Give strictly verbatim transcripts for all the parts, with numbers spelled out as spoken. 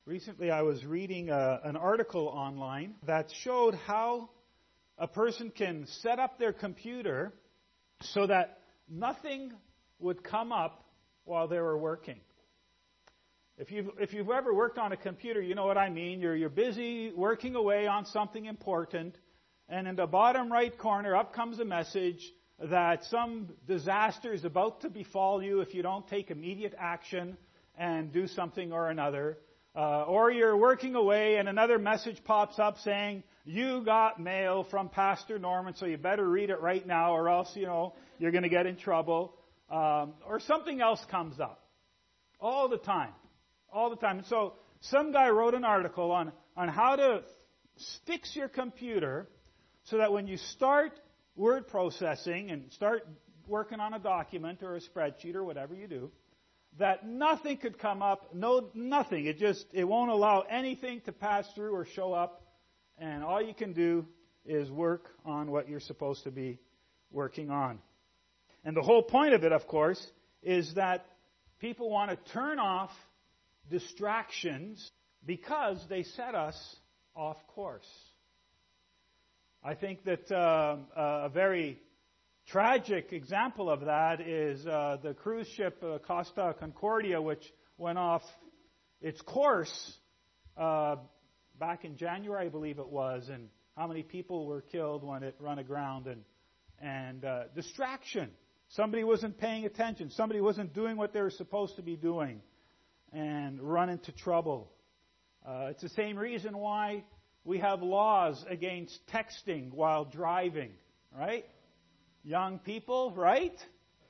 Recently I was reading a, an article online that showed how a person can set up their computer so that nothing would come up while they were working. If you've, if you've ever worked on a computer, you know what I mean. You're, you're busy working away on something important, and in the bottom right corner, up comes a message that some disaster is about to befall you if you don't take immediate action and do something or another. Uh, or you're working away and another message pops up saying, you got mail from Pastor Norman, so you better read it right now or else, you know, you're going to get in trouble. Um, or something else comes up. All the time. All the time. And so some guy wrote an article on, on how to fix your computer so that when you start word processing and start working on a document or a spreadsheet or whatever you do, that nothing could come up, no nothing. It just it won't allow anything to pass through or show up, and all you can do is work on what you're supposed to be working on. And the whole point of it, of course, is that people want to turn off distractions because they set us off course. I think that uh, a very tragic example of that is uh, the cruise ship uh, Costa Concordia, which went off its course uh, back in January, I believe it was, and how many people were killed when it run aground, and and uh, distraction. Somebody wasn't paying attention. Somebody wasn't doing what they were supposed to be doing and run into trouble. Uh, it's the same reason why we have laws against texting while driving, right? Young people, right?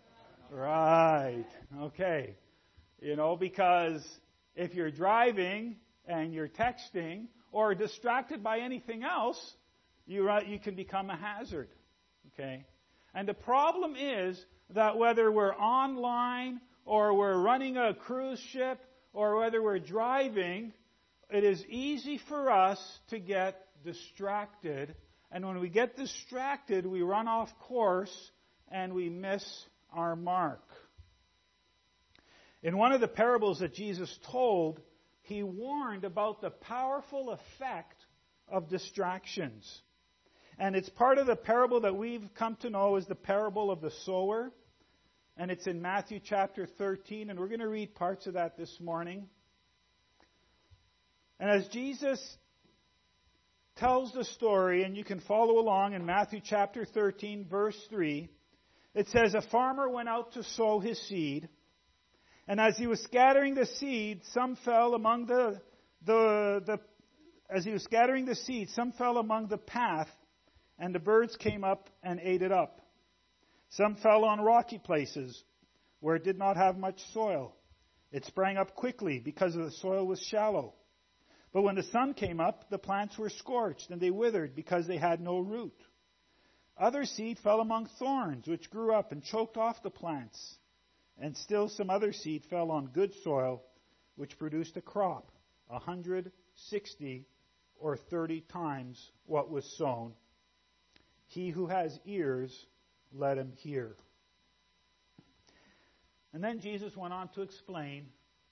Right. Okay. You know, because if you're driving and you're texting or distracted by anything else, you you can become a hazard. Okay? And the problem is that whether we're online or we're running a cruise ship or whether we're driving, it is easy for us to get distracted. And when we get distracted, we run off course and we miss our mark. In one of the parables that Jesus told, he warned about the powerful effect of distractions. And it's part of the parable that we've come to know as the parable of the sower. And it's in Matthew chapter thirteen, and we're going to read parts of that this morning. And as Jesus tells the story, and you can follow along in Matthew chapter thirteen, verse three, it says, a farmer went out to sow his seed, and as he was scattering the seed, some fell among the, the, the as he was scattering the seed, some fell among the path, and the birds came up and ate it up. Some fell on rocky places where it did not have much soil. It sprang up quickly because the soil was shallow. But when the sun came up, the plants were scorched, and they withered because they had no root. Other seed fell among thorns, which grew up and choked off the plants. And still some other seed fell on good soil, which produced a crop, a hundred, sixty, or thirty times what was sown. He who has ears, let him hear. And then Jesus went on to explain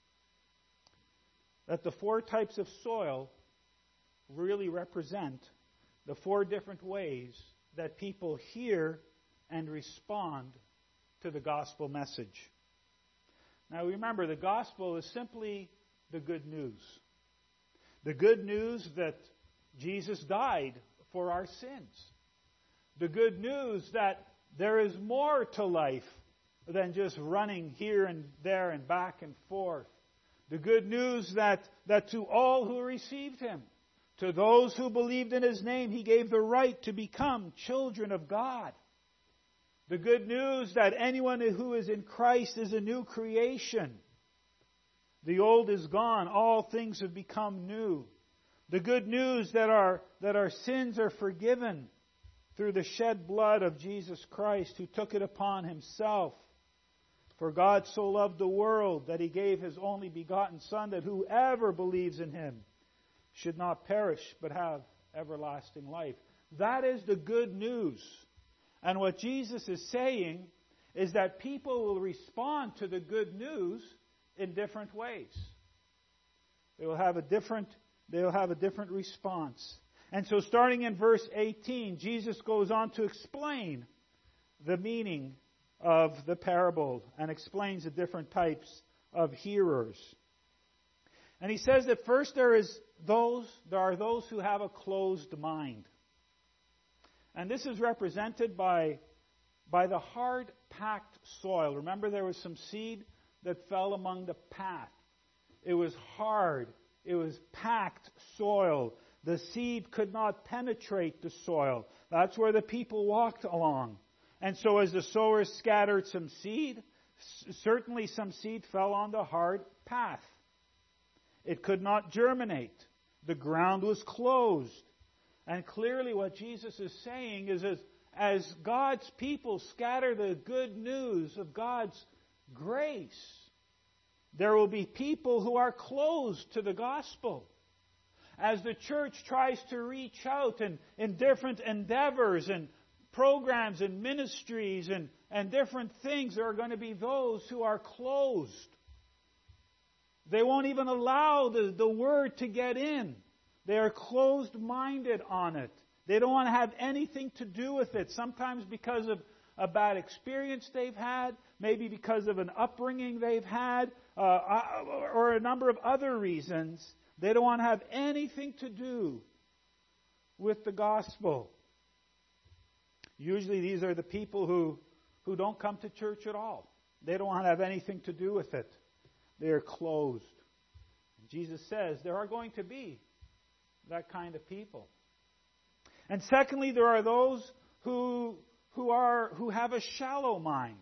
that the four types of soil really represent the four different ways that people hear and respond to the gospel message. Now remember, the gospel is simply the good news. The good news that Jesus died for our sins. The good news that there is more to life than just running here and there and back and forth. The good news that, that to all who received Him, to those who believed in His name, He gave the right to become children of God. The good news that anyone who is in Christ is a new creation. The old is gone, all things have become new. The good news that our, that our sins are forgiven through the shed blood of Jesus Christ, who took it upon Himself. For God so loved the world that He gave His only begotten Son, that whoever believes in Him should not perish but have everlasting life. That is the good news. And what Jesus is saying is that people will respond to the good news in different ways. They will have a different, they will have a different response. And so starting in verse eighteen, Jesus goes on to explain the meaning of the parable and explains the different types of hearers. And he says that first there is those, there are those who have a closed mind. And this is represented by, by the hard packed soil. Remember, there was some seed that fell among the path. It was hard. It was packed soil. The seed could not penetrate the soil. That's where the people walked along. And so as the sowers scattered some seed, certainly some seed fell on the hard path. It could not germinate. The ground was closed. And clearly what Jesus is saying is as, as God's people scatter the good news of God's grace, there will be people who are closed to the gospel. As the church tries to reach out in, in different endeavors and programs and ministries and, and different things, there are going to be those who are closed. They won't even allow the, the word to get in. They are closed-minded on it. They don't want to have anything to do with it. Sometimes because of a bad experience they've had, maybe because of an upbringing they've had, uh, or a number of other reasons. They don't want to have anything to do with the gospel. Usually these are the people who, who don't come to church at all. They don't want to have anything to do with it. They are closed. Jesus says there are going to be that kind of people. And secondly, there are those who, who, are, who have a shallow mind.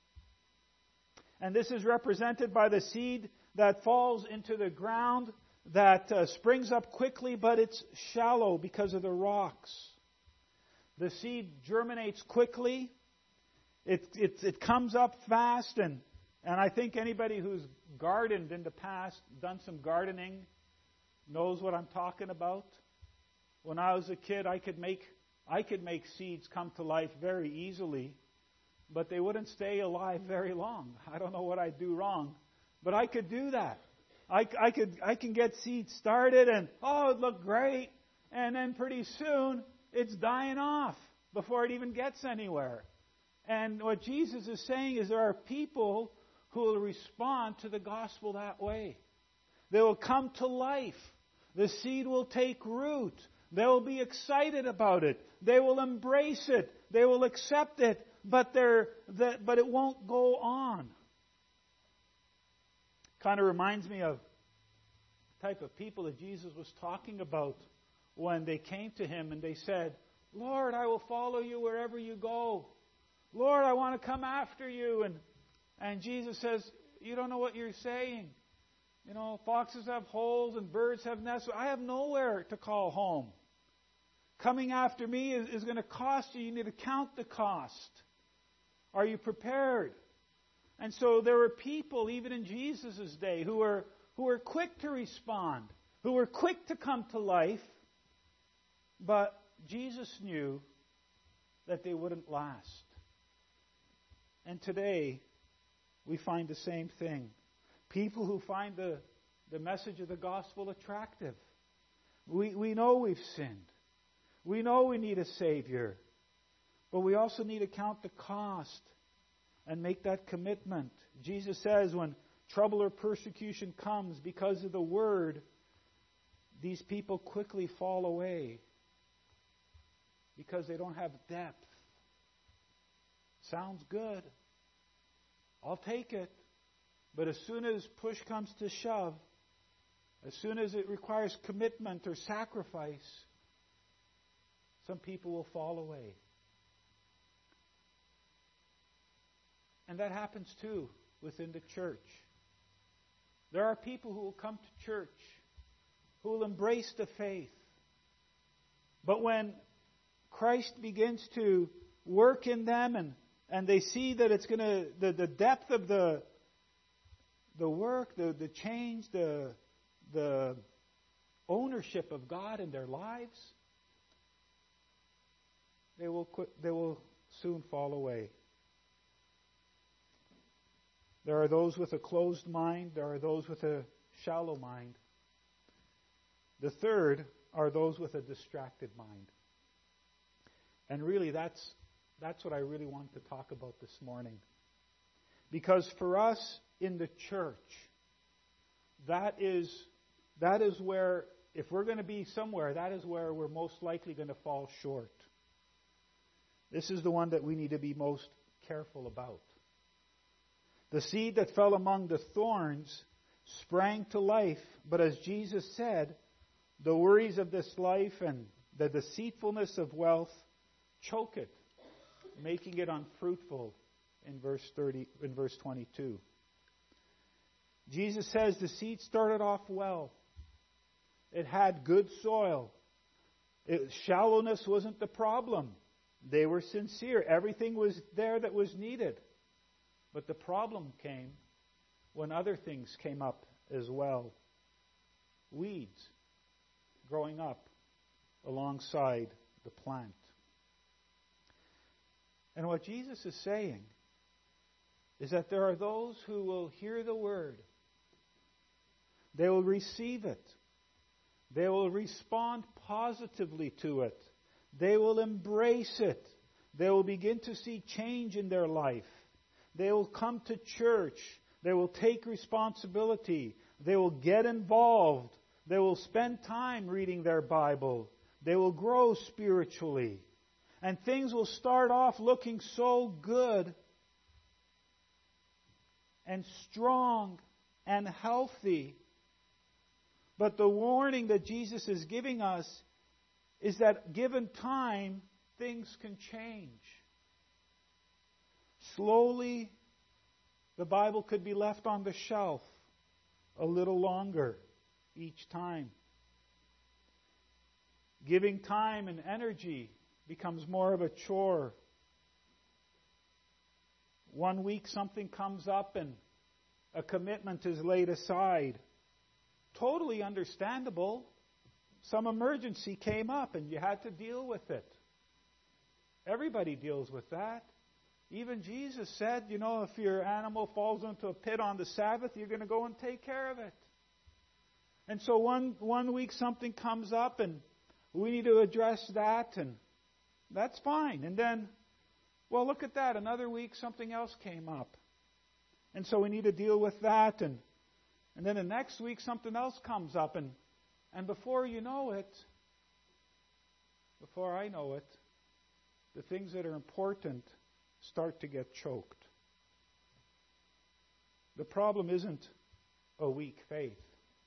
And this is represented by the seed that falls into the ground, that uh, springs up quickly, but it's shallow because of the rocks. The seed germinates quickly. It, it, it comes up fast. And, and I think anybody who's gardened in the past, done some gardening, knows what I'm talking about. When I was a kid, I could make I could make seeds come to life very easily, but they wouldn't stay alive very long. I don't know what I'd do wrong, but I could do that. I, I could I can get seeds started, and oh, it looked great, and then pretty soon it's dying off before it even gets anywhere. And what Jesus is saying is there are people who will respond to the gospel that way. They will come to life. The seed will take root. They will be excited about it. They will embrace it. They will accept it. But they're, the, but it won't go on. Kind of reminds me of the type of people that Jesus was talking about when they came to Him and they said, Lord, I will follow you wherever you go. Lord, I want to come after you. And, and Jesus says, you don't know what you're saying. You know, foxes have holes and birds have nests. I have nowhere to call home. Coming after me is, is going to cost you. You need to count the cost. Are you prepared? And so there were people, even in Jesus' day, who were, who were quick to respond, who were quick to come to life, but Jesus knew that they wouldn't last. And today, we find the same thing. People who find the, the message of the gospel attractive. We, we know we've sinned. We know we need a Savior. But we also need to count the cost and make that commitment. Jesus says when trouble or persecution comes because of the Word, these people quickly fall away because they don't have depth. Sounds good. I'll take it. But as soon as push comes to shove, as soon as it requires commitment or sacrifice, some people will fall away. And that happens too within the church. There are people who will come to church, who will embrace the faith. But when Christ begins to work in them and, and they see that it's going to, the, the depth of the The work, the, the change, the, the ownership of God in their lives, they will quit, they will soon fall away. There are those with a closed mind. There are those with a shallow mind. The third are those with a distracted mind. And really, that's, that's what I really want to talk about this morning. Because for us in the church, that is, that is where, if we're going to be somewhere, that is where we're most likely going to fall short. This is the one that we need to be most careful about. The seed that fell among the thorns sprang to life, but as Jesus said, the worries of this life and the deceitfulness of wealth choke it, making it unfruitful in verse thirty, in verse twenty-two. Jesus says the seed started off well. It had good soil. It, shallowness wasn't the problem. They were sincere. Everything was there that was needed. But the problem came when other things came up as well. Weeds growing up alongside the plant. And what Jesus is saying is that there are those who will hear the word. They will receive it. They will respond positively to it. They will embrace it. They will begin to see change in their life. They will come to church. They will take responsibility. They will get involved. They will spend time reading their Bible. They will grow spiritually. And things will start off looking so good and strong and healthy. But the warning that Jesus is giving us is that given time, things can change. Slowly, the Bible could be left on the shelf a little longer each time. Giving time and energy becomes more of a chore. One week something comes up and a commitment is laid aside. Totally understandable. Some emergency came up and you had to deal with it. Everybody deals with that. Even Jesus said, you know, if your animal falls into a pit on the Sabbath, you're going to go and take care of it. And so one, one week something comes up and we need to address that, and that's fine. And then, well, look at that. Another week something else came up. And so we need to deal with that. And, and then the next week something else comes up. And, and before you know it, before I know it, the things that are important start to get choked. The problem isn't a weak faith.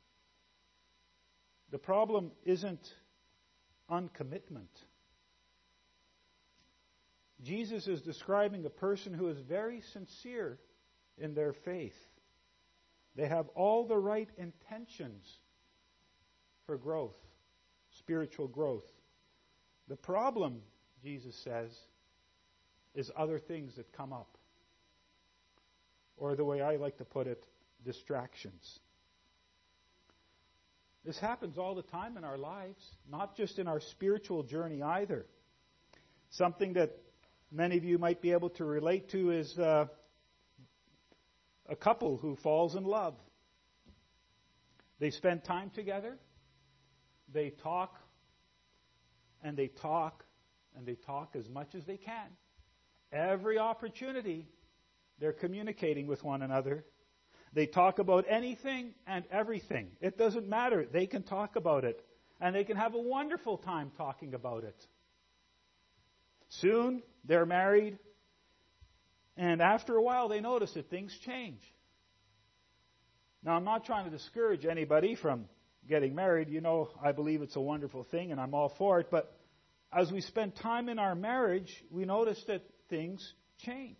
The problem isn't uncommitment. Jesus is describing a person who is very sincere in their faith. They have all the right intentions for growth, spiritual growth. The problem, Jesus says, is other things that come up. Or the way I like to put it, distractions. This happens all the time in our lives, not just in our spiritual journey either. Something that many of you might be able to relate to is uh, a couple who falls in love. They spend time together, they talk, and they talk, and they talk as much as they can. Every opportunity, they're communicating with one another. They talk about anything and everything. It doesn't matter. They can talk about it. And they can have a wonderful time talking about it. Soon, they're married. And after a while, they notice that things change. Now, I'm not trying to discourage anybody from getting married. You know, I believe it's a wonderful thing and I'm all for it. But as we spend time in our marriage, we notice that things change.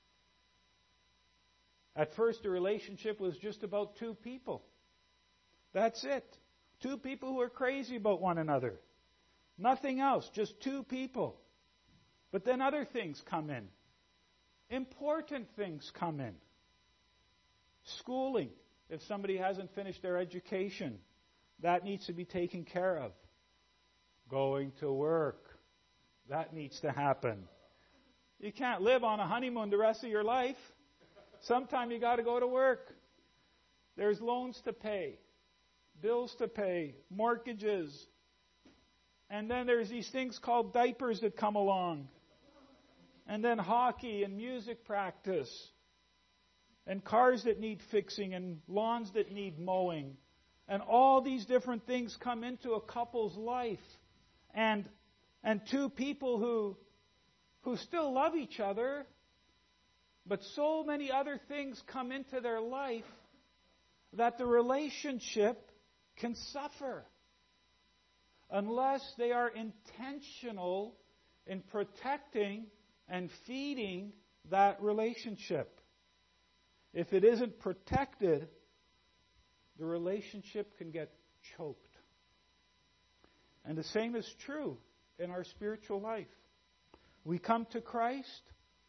At first, the relationship was just about two people. That's it. Two people who are crazy about one another. Nothing else, just two people. But then other things come in. Important things come in. Schooling. If somebody hasn't finished their education, that needs to be taken care of. Going to work. That needs to happen. You can't live on a honeymoon the rest of your life. Sometime you got to go to work. There's loans to pay. bills to pay, mortgages. And then there's these things called diapers that come along. And then hockey and music practice. And cars that need fixing and lawns that need mowing. And all these different things come into a couple's life. And and two people who who still love each other, but so many other things come into their life that the relationship can suffer unless they are intentional in protecting and feeding that relationship. If it isn't protected, the relationship can get choked. And the same is true in our spiritual life. We come to Christ,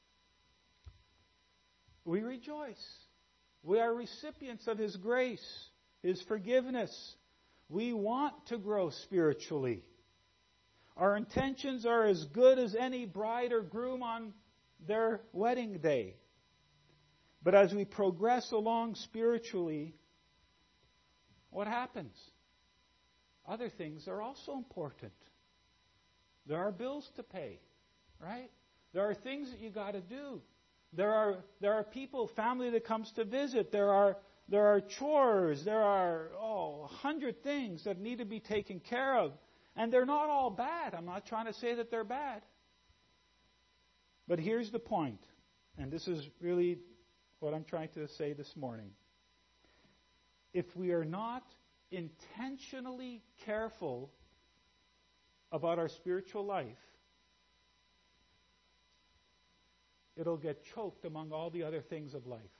we rejoice. We are recipients of His grace, His forgiveness. We want to grow spiritually. Our intentions are as good as any bride or groom on their wedding day. But as we progress along spiritually, what happens? Other things are also important. There are bills to pay, right? There are things that you got to do. There are there are people, family that comes to visit. There are there are chores. There are oh, a hundred things that need to be taken care of, and they're not all bad. I'm not trying to say that they're bad. But here's the point, and this is really what I'm trying to say this morning. If we are not intentionally careful about our spiritual life, it'll get choked among all the other things of life.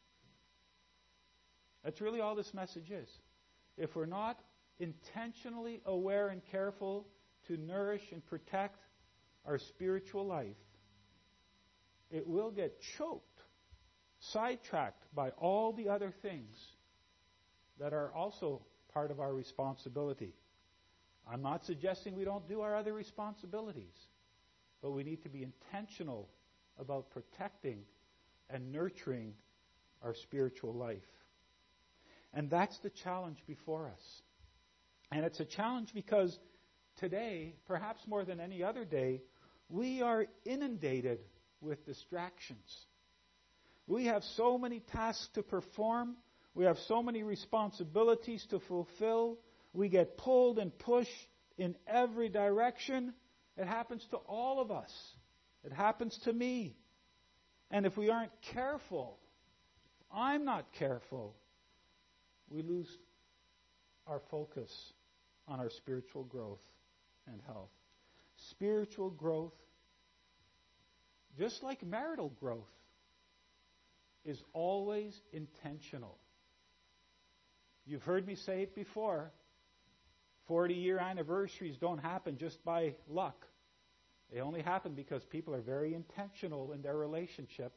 That's really all this message is. If we're not intentionally aware and careful to nourish and protect our spiritual life, it will get choked, sidetracked by all the other things that are also part of our responsibility. I'm not suggesting we don't do our other responsibilities, but we need to be intentional about protecting and nurturing our spiritual life. And that's the challenge before us. And it's a challenge because today, perhaps more than any other day, we are inundated with distractions. We have so many tasks to perform. We have so many responsibilities to fulfill. We get pulled and pushed in every direction. It happens to all of us. It happens to me. And if we aren't careful, if I'm not careful, we lose our focus on our spiritual growth and health. Spiritual growth, just like marital growth, is always intentional. You've heard me say it before. forty-year anniversaries don't happen just by luck. They only happen because people are very intentional in their relationship.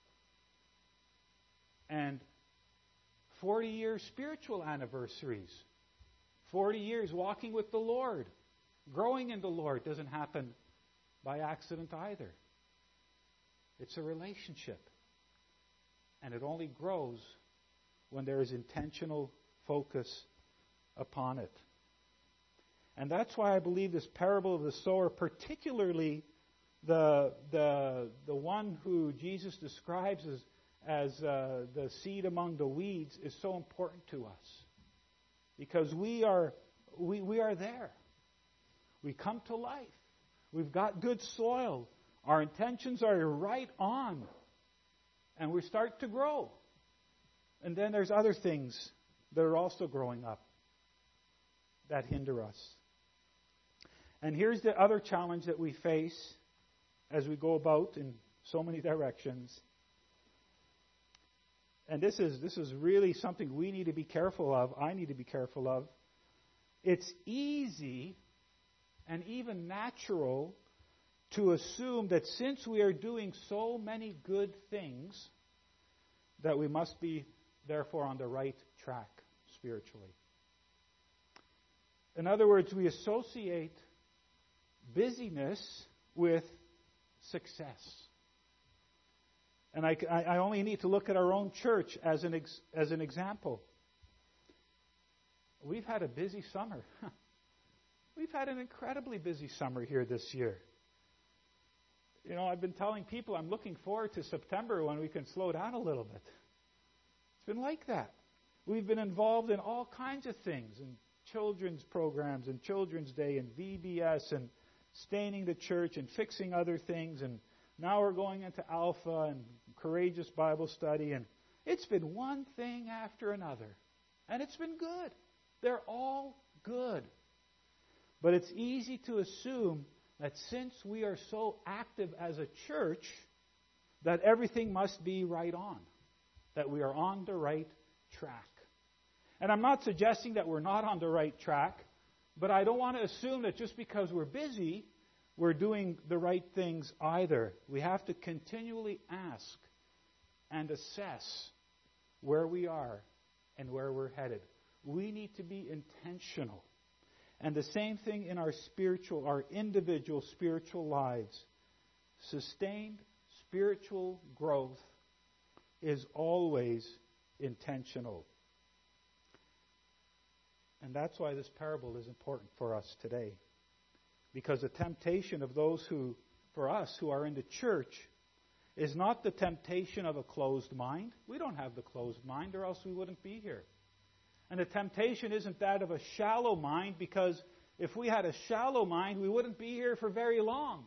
And forty-year spiritual anniversaries, forty years walking with the Lord, growing in the Lord, doesn't happen by accident either. It's a relationship. And it only grows when there is intentional focus upon it. And that's why I believe this parable of the sower, particularly the the the one who Jesus describes as as uh, the seed among the weeds, is so important to us, because we are we we are there. We come to life. We've got good soil. Our intentions are right on, and we start to grow. And then there's other things that are also growing up that hinder us. And here's the other challenge that we face as we go about in so many directions. And this is this is really something we need to be careful of. I need to be careful of. It's easy and even natural to assume that since we are doing so many good things, that we must be therefore on the right track spiritually. In other words, we associate busyness with success. And I, I only need to look at our own church as an ex, as an example. we've had a busy summer. We've had an incredibly busy summer here this year. You know, I've been telling people I'm looking forward to September when we can slow down a little bit. It's been like that. We've been involved in all kinds of things, in children's programs, and Children's Day, and V B S, and staining the church, and fixing other things, and now we're going into Alpha, and Courageous Bible Study, and it's been one thing after another. And it's been good. They're all good. But it's easy to assume that since we are so active as a church, that everything must be right on, that we are on the right track. And I'm not suggesting that we're not on the right track, but I don't want to assume that just because we're busy, we're doing the right things either. We have to continually ask and assess where we are and where we're headed. We need to be intentional. And the same thing in our spiritual, our individual spiritual lives. Sustained spiritual growth is always intentional. And that's why this parable is important for us today. Because the temptation of those who, for us, who are in the church, is not the temptation of a closed mind. We don't have the closed mind, or else we wouldn't be here. And the temptation isn't that of a shallow mind, because if we had a shallow mind, we wouldn't be here for very long.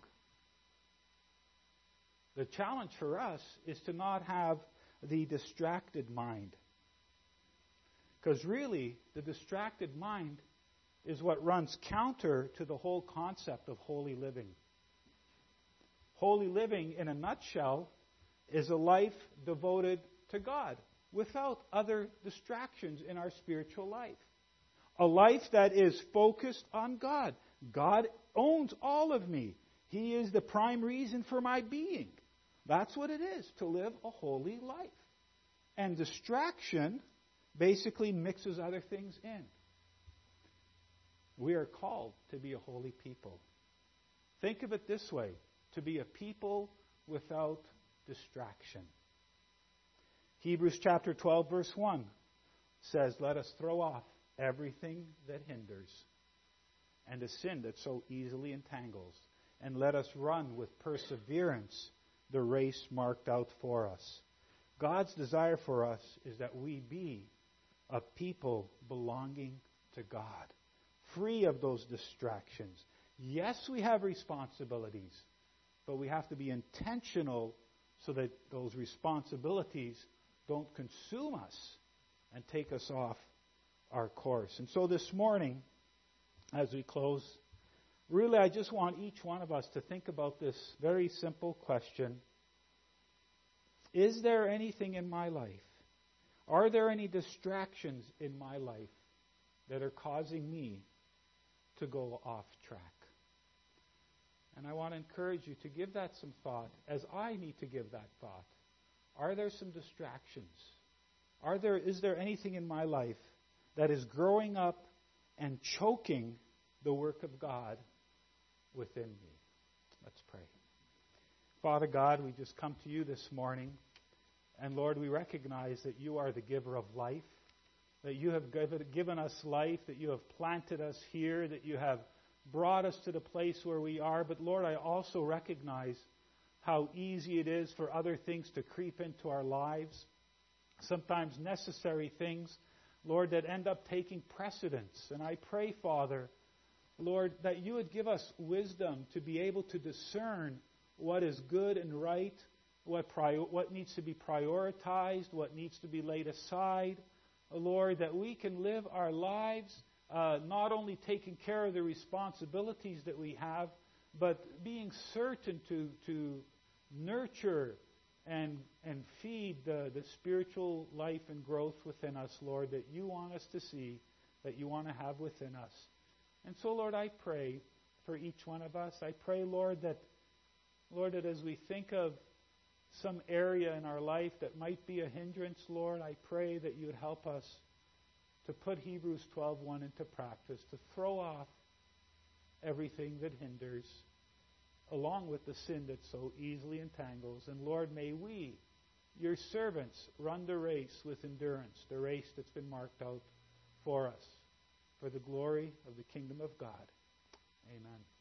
The challenge for us is to not have the distracted mind. Because really, the distracted mind is what runs counter to the whole concept of holy living. Holy living, in a nutshell, is a life devoted to God without other distractions in our spiritual life. A life that is focused on God. God owns all of me. He is the prime reason for my being. That's what it is, to live a holy life. And distraction basically mixes other things in. We are called to be a holy people. Think of it this way, to be a people without distraction. Hebrews chapter twelve, verse one says, "Let us throw off everything that hinders and the sin that so easily entangles, and let us run with perseverance the race marked out for us." God's desire for us is that we be a people belonging to God, free of those distractions. Yes, we have responsibilities, but we have to be intentional so that those responsibilities don't consume us and take us off our course. And so this morning, as we close, really I just want each one of us to think about this very simple question. Is there anything in my life? Are there any distractions in my life that are causing me to go off track? And I want to encourage you to give that some thought, as I need to give that thought. Are there some distractions? Are there, is there anything in my life that is growing up and choking the work of God within me? Let's pray. Father God, we just come to you this morning. And Lord, we recognize that you are the giver of life, that you have given us life, that you have planted us here, that you have brought us to the place where we are. But Lord, I also recognize how easy it is for other things to creep into our lives, sometimes necessary things, Lord, that end up taking precedence. And I pray, Father, Lord, that you would give us wisdom to be able to discern what is good and right, what prior, what needs to be prioritized, what needs to be laid aside. Lord, that we can live our lives uh, not only taking care of the responsibilities that we have, but being certain to, to nurture and, and feed the, the spiritual life and growth within us, Lord, that you want us to see, that you want to have within us. And so, Lord, I pray for each one of us. I pray, Lord, that, Lord, that as we think of some area in our life that might be a hindrance, Lord, I pray that you would help us to put Hebrews twelve one into practice, to throw off everything that hinders, along with the sin that so easily entangles. And Lord, may we, your servants, run the race with endurance, the race that's been marked out for us. for the glory of the kingdom of God. Amen.